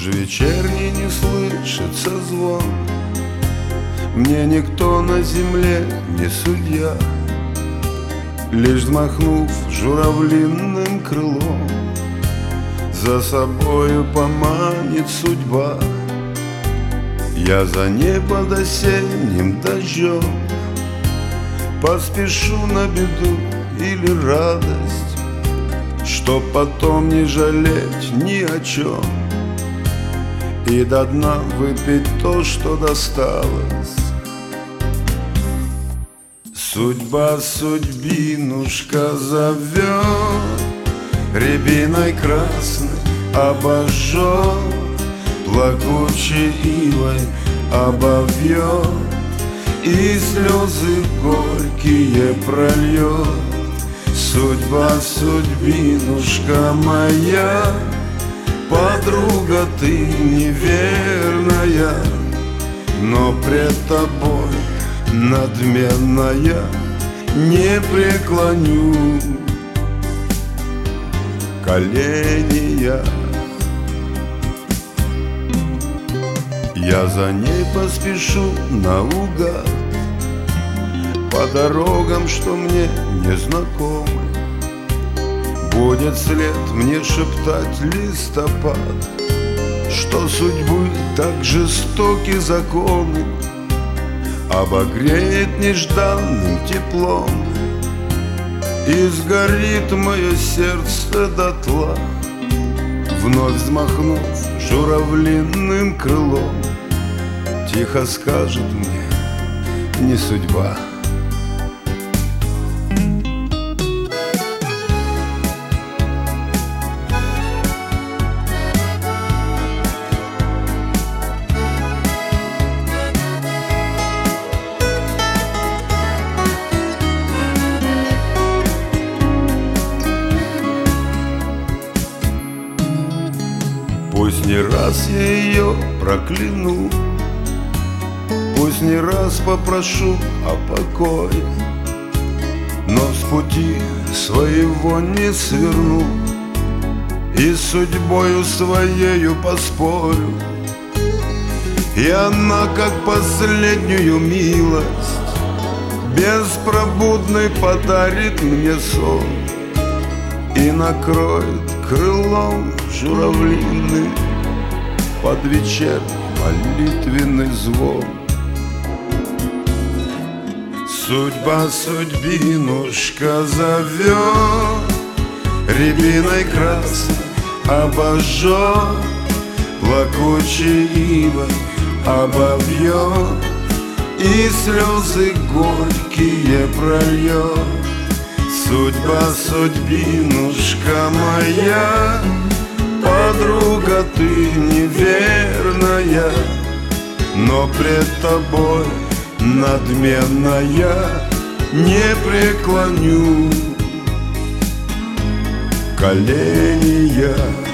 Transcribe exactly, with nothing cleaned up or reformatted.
Уж вечерний не слышится звон, мне никто на земле не судья. Лишь взмахнув журавлиным крылом, за собою поманит судьба. Я за ней под осенним дождем поспешу на беду или радость, чтоб потом не жалеть ни о чем и до дна выпить то, что досталось. Судьба судьбинушка зовет, рябиной красной обожжет, плакучей ивой обовьет и слезы горькие прольет. Судьба судьбинушка моя, подруга ты неверная, но пред тобой надменная не преклоню колени я. Я за ней поспешу наугад по дорогам, что мне незнакомы. Будет след мне шептать листопад, что судьбы так жестоки законы, обогреет нежданным теплом и сгорит мое сердце дотла. Вновь взмахнув журавлиным крылом, тихо скажет мне не судьба. Пусть не раз я ее прокляну, пусть не раз попрошу о покое, но с пути своего не сверну и с судьбою своею поспорю. И она, как последнюю милость, беспробудный подарит мне сон и накроет крылом журавлиный под вечерний молитвенный звон. Судьба судьбинушка зовет, рябиной красной обожжет, плакучей ивой обовьет и слезы горькие прольет. Судьба судьбинушка моя, подруга ты неверная, но пред тобой надменная не преклоню колени я.